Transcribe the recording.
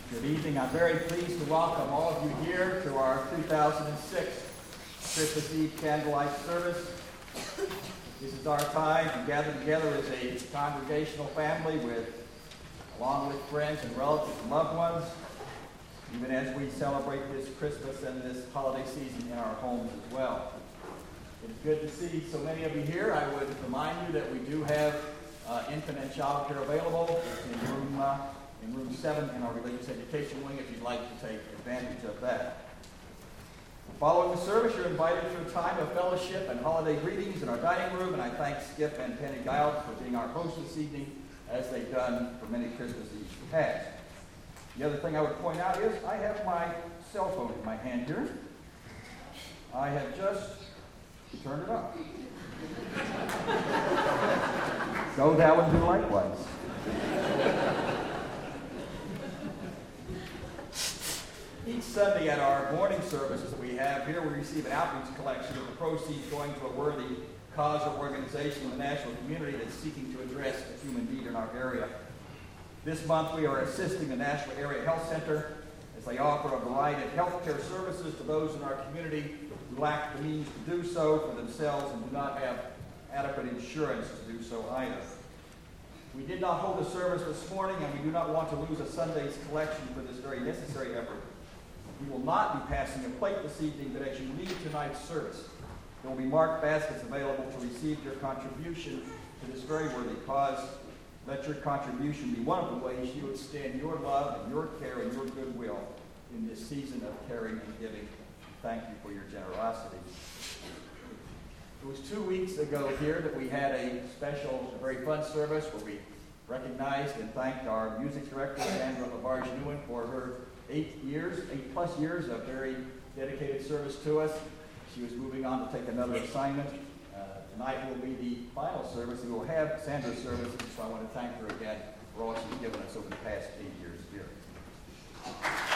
Good evening. I'm very pleased to welcome all of you here to our 2006 Christmas Eve candlelight service. This is our time to gather together as a congregational family along with friends and relatives and loved ones, even as we celebrate this Christmas and this holiday season in our homes as well. It's good to see so many of you here. I would remind you that we do have infant and child care available in room 7 in our religious education wing if you'd like to take advantage of that. Following the service, you're invited to a time of fellowship and holiday greetings in our dining room, and I thank Skip and Penny Giles for being our hosts this evening, as they've done for many Christmas Eves past. The other thing I would point out is I have my cell phone in my hand here. I have just turned it up. Go thou and do likewise. Each Sunday at our morning services that we have here, we receive an outreach collection of the proceeds going to a worthy cause or organization in the national community that's seeking to address a human need in our area. This month we are assisting the National Area Health Center as they offer a variety of health care services to those in our community who lack the means to do so for themselves and do not have adequate insurance to do so either. We did not hold a service this morning, and we do not want to lose a Sunday's collection for this very necessary effort. We will not be passing a plate this evening, but as you leave tonight's service, there will be marked baskets available to receive your contribution to this very worthy cause. Let your contribution be one of the ways you extend your love and your care and your goodwill in this season of caring and giving. Thank you for your generosity. It was 2 weeks ago here that we had a very fun service where we recognized and thanked our music director, Sandra LaBarge-Newen, for her 8+ years of very dedicated service to us. She was moving on to take another assignment. Tonight will be the final service, and we'll have Sandra's service, so I want to thank her again for all she's given us over the past 8 years here.